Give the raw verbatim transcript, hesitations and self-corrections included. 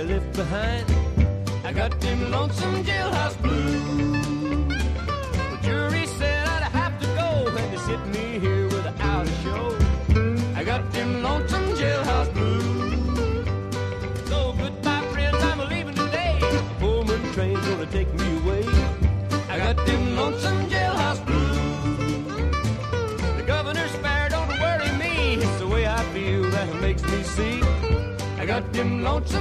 I left behind. I got them lonesome jailhouse blues. The jury said I'd have to go, and they sent me here without a show. I got them lonesome jailhouse blues. So goodbye, friends, I'm leaving today. Pullman train's gonna take me away. I got them lonesome jailhouse blues. The governor's fair don't worry me. It's the way I feel that makes me see. I got them lonesome